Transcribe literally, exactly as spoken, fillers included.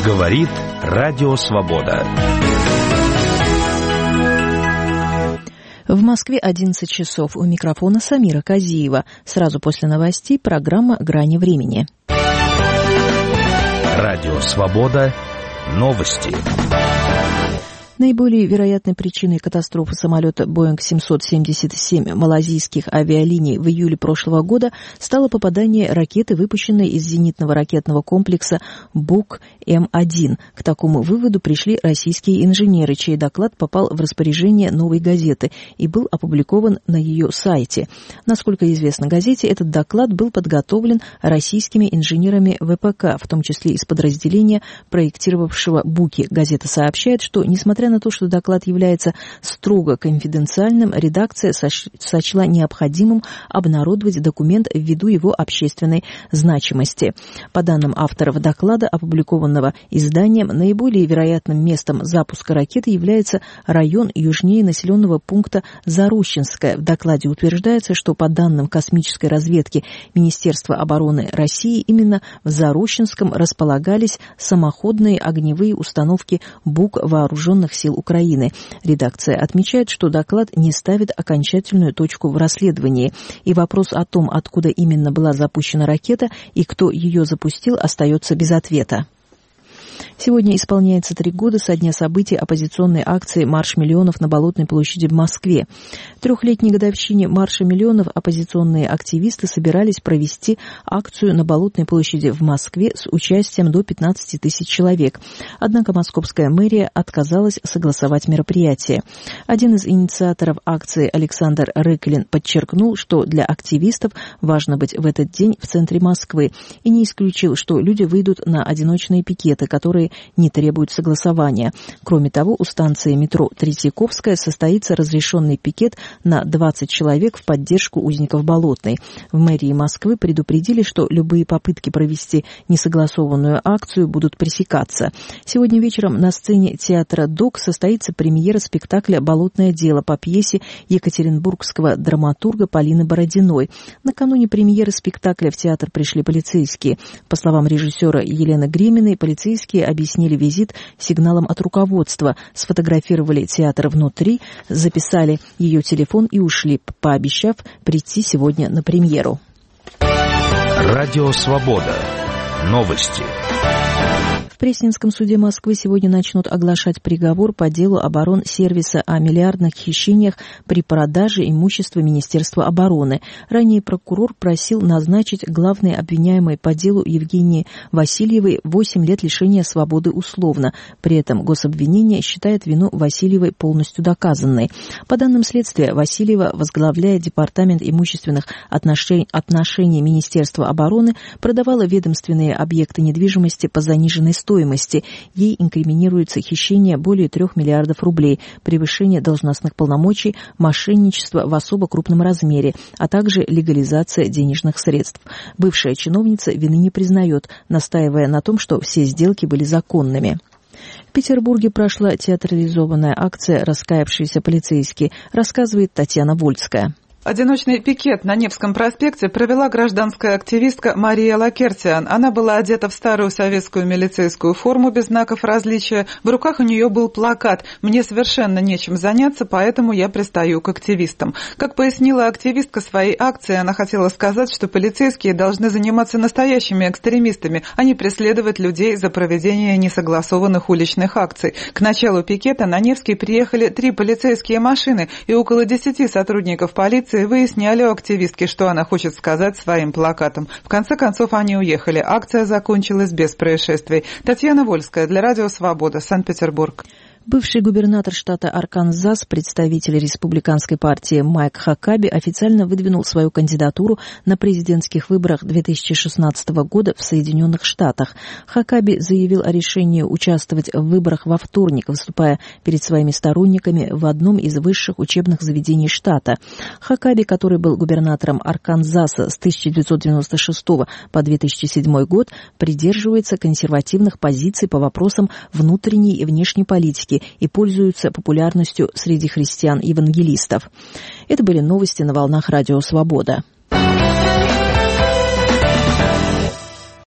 Говорит Радио Свобода. В Москве одиннадцать часов. У микрофона Самира Казиева. Сразу после новостей программа «Грани времени». Радио Свобода. Новости. Наиболее вероятной причиной катастрофы самолета Боинг семьсот семьдесят семь малайзийских авиалиний в июле прошлого года стало попадание ракеты, выпущенной из зенитного ракетного комплекса Бук Эм один. К такому выводу пришли российские инженеры, чей доклад попал в распоряжение «Новой газеты» и был опубликован на ее сайте. Насколько известно газете, этот доклад был подготовлен российскими инженерами вэ пэ ка, в том числе из подразделения, проектировавшего Буки. Газета сообщает, что, несмотря на то, что доклад является строго конфиденциальным, редакция сочла необходимым обнародовать документ ввиду его общественной значимости. По данным авторов доклада, опубликованного изданием, наиболее вероятным местом запуска ракеты является район южнее населенного пункта Зарущинское. В докладе утверждается, что по данным космической разведки Министерства обороны России, именно в Зарущинском располагались самоходные огневые установки БУК вооруженных сил Украины. Редакция отмечает, что доклад не ставит окончательную точку в расследовании, и вопрос о том, откуда именно была запущена ракета и кто ее запустил, остается без ответа. Сегодня исполняется три года со дня событий оппозиционной акции «Марш миллионов» на Болотной площади в Москве. В трехлетней годовщине «Марша миллионов» оппозиционные активисты собирались провести акцию на Болотной площади в Москве с участием до пятнадцати тысяч человек. Однако московская мэрия отказалась согласовать мероприятие. Один из инициаторов акции, Александр Рыкалин, подчеркнул, что для активистов важно быть в этот день в центре Москвы, и не исключил, что люди выйдут на одиночные пикеты, которые не требуют согласования. Кроме того, у станции метро Третьяковская состоится разрешенный пикет на двадцать человек в поддержку узников Болотной. В мэрии Москвы предупредили, что любые попытки провести несогласованную акцию будут пресекаться. Сегодня вечером на сцене театра ДОК состоится премьера спектакля «Болотное дело» по пьесе екатеринбургского драматурга Полины Бородиной. Накануне премьеры спектакля в театр пришли полицейские. По словам режиссера Елены Греминой, полицейские объяснили визит сигналом от руководства, сфотографировали театр внутри, записали ее телефон и ушли, пообещав прийти сегодня на премьеру. Радио Свобода. Новости. В Пресненском суде Москвы сегодня начнут оглашать приговор по делу оборонсервиса о миллиардных хищениях при продаже имущества Министерства обороны. Ранее прокурор просил назначить главной обвиняемой по делу Евгении Васильевой восемь лет лишения свободы условно. При этом гособвинение считает вину Васильевой полностью доказанной. По данным следствия, Васильева, возглавляя Департамент имущественных отношений, отношений Министерства обороны, продавала ведомственные объекты недвижимости по заниженной стоимости. стоимости. Ей инкриминируется хищение более трех миллиардов рублей, превышение должностных полномочий, мошенничество в особо крупном размере, а также легализация денежных средств. Бывшая чиновница вины не признает, настаивая на том, что все сделки были законными. В Петербурге прошла театрализованная акция «Раскаявшиеся полицейские», рассказывает Татьяна Вольская. Одиночный пикет на Невском проспекте провела гражданская активистка Мария Лакертиан. Она была одета в старую советскую милицейскую форму без знаков различия. В руках у нее был плакат «Мне совершенно нечем заняться, поэтому я пристаю к активистам». Как пояснила активистка своей акции, она хотела сказать, что полицейские должны заниматься настоящими экстремистами, а не преследовать людей за проведение несогласованных уличных акций. К началу пикета на Невский приехали три полицейские машины и около десяти сотрудников полиции выясняли у активистки, что она хочет сказать своим плакатом. В конце концов, они уехали. Акция закончилась без происшествий. Татьяна Вольская для Радио Свобода, Санкт-Петербург. Бывший губернатор штата Арканзас, представитель республиканской партии Майк Хакаби официально выдвинул свою кандидатуру на президентских выборах две тысячи шестнадцатого года в Соединенных Штатах. Хакаби заявил о решении участвовать в выборах во вторник, выступая перед своими сторонниками в одном из высших учебных заведений штата. Хакаби, который был губернатором Арканзаса с тысяча девятьсот девяносто шестого по две тысячи седьмой год, придерживается консервативных позиций по вопросам внутренней и внешней политики и пользуются популярностью среди христиан-евангелистов. Это были новости на волнах Радио Свобода.